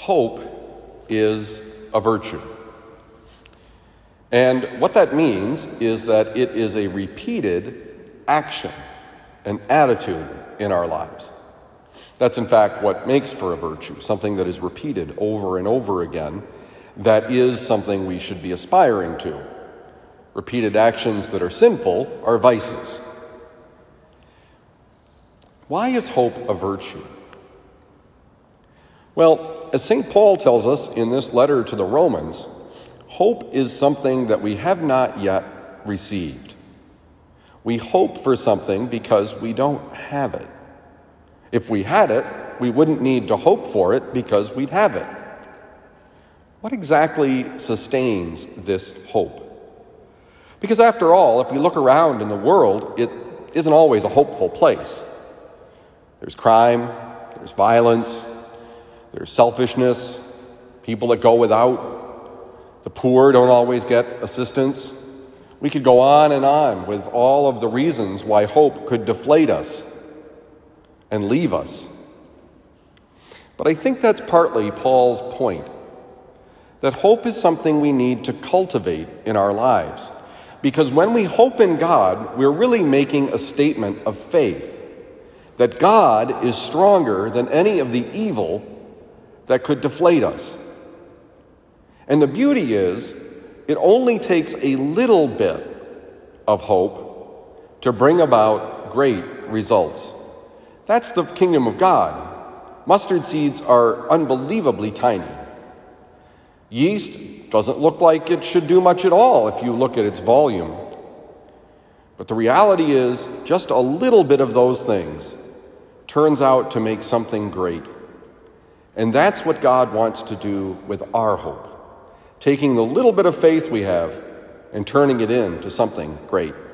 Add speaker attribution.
Speaker 1: Hope is a virtue. And what that means is that it is a repeated action, an attitude in our lives. That's in fact what makes for a virtue, something that is repeated over and over again, that is something we should be aspiring to. Repeated actions that are sinful are vices. Why is hope a virtue? Well, as St. Paul tells us in this letter to the Romans, hope is something that we have not yet received. We hope for something because we don't have it. If we had it, we wouldn't need to hope for it because we'd have it. What exactly sustains this hope? Because after all, if we look around in the world, it isn't always a hopeful place. There's crime, there's violence, there's selfishness, people that go without, the poor don't always get assistance. We could go on with all of the reasons why hope could deflate us and leave us. But I think that's partly Paul's point, that hope is something we need to cultivate in our lives. Because when we hope in God, we're really making a statement of faith, that God is stronger than any of the evil that could deflate us. And the beauty is, it only takes a little bit of hope to bring about great results. That's the kingdom of God. Mustard seeds are unbelievably tiny. Yeast doesn't look like it should do much at all if you look at its volume. But the reality is, just a little bit of those things turns out to make something great. And that's what God wants to do with our hope, taking the little bit of faith we have and turning it into something great.